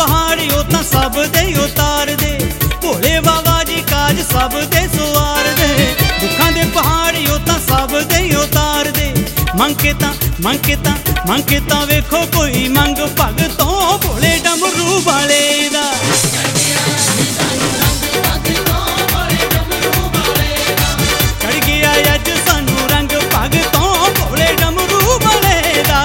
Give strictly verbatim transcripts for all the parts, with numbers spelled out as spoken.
पहाड़ी ओ तां सब दे उतार दे, भोले बाबा जी काज सब दे सवार दे। दुखां दे पहाड़ी ओ तां सब दे उतार दे, मंग के तां मंग के तां मंग के तां वेखो कोई मंग भगतों भोले डमरू वाले दा। चढ़ गया अज सानू रंग भगतों भोले डमरू वाले दा।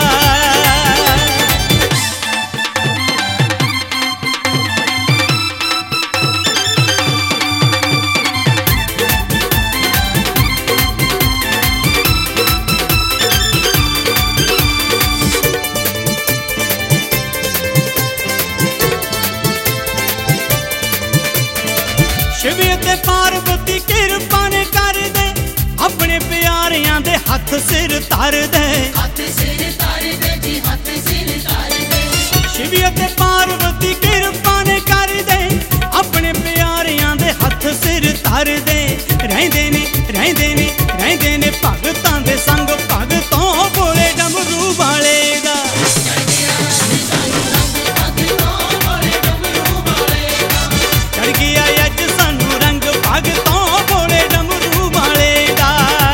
शिव ते पार्वती कृपा ने कर दे, अपने प्यारियां दे हथ सिर धर दे। शिव ते पार्वती कृपा ने कर दे, अपने प्यारियां दे हथ सिर धर दे। रहिंदे ने रहिंदे ने रहिंदे ने भगतां दे संग भगतों भोले डमरू वाले दा। चढ़ गया अज सानू रंग भगतों भोले डमरू वाले दा।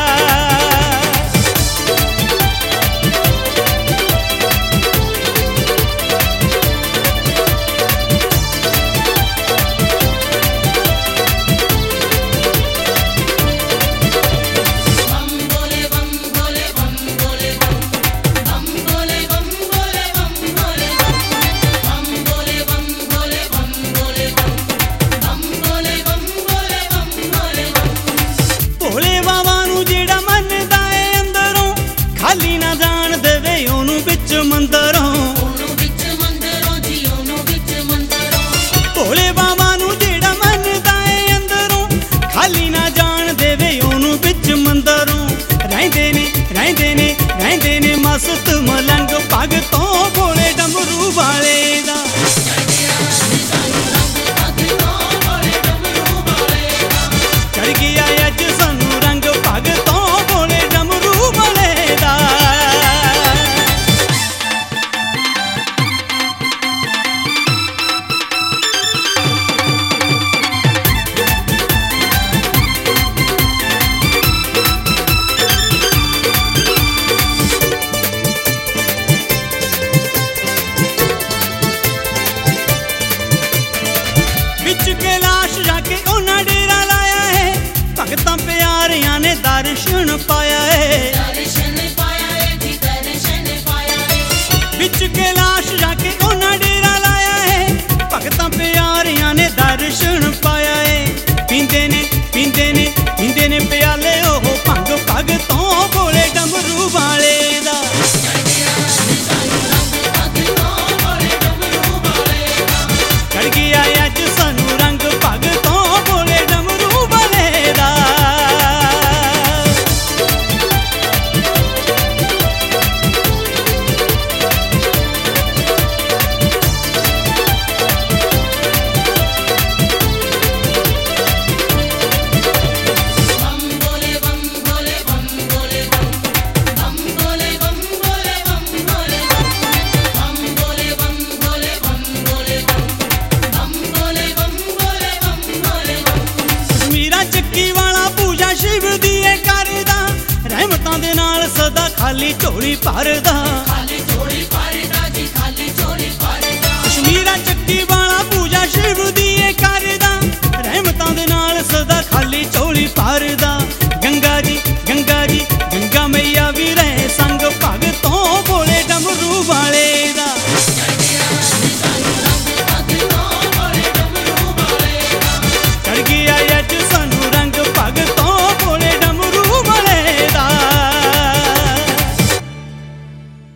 भोले बाबा नू जेड़ा मनदा है अंदरों, खाली ना जान देवे ओनू विच मंदरों। भोले बाबा नू जेड़ा मनदा है अंदरों, खाली ना जान देवे ओनू विच मंदरों। रहिंदे ने रहिंदे ने रहिंदे ने मस्त मलंग भगतों भोले डमरू वाले दा। चढ़ गया अज सानू रंग भगतों भोले डमरू वाले दा। विच कैलाश जाके उन्हां डेरा लाया है, भगतां प्यारियां ने दर्शन पाया है। विच कैलाश जाके उन्हां डेरा लाया है, भगतां प्यारियां ने दर्शन पाया है। पींदे ने पींदे ने पींदे ने प्याले ओह भंग भगतों भोले डमरू वाले दा। चढ़ गया अज सानू रंग भगतों भोले डमरू वाले दा। मीरा ਚੱਕੀ वाला पूजा शिव दी करदा, रहमतां दे नाल सदा खाली झोली भरदा।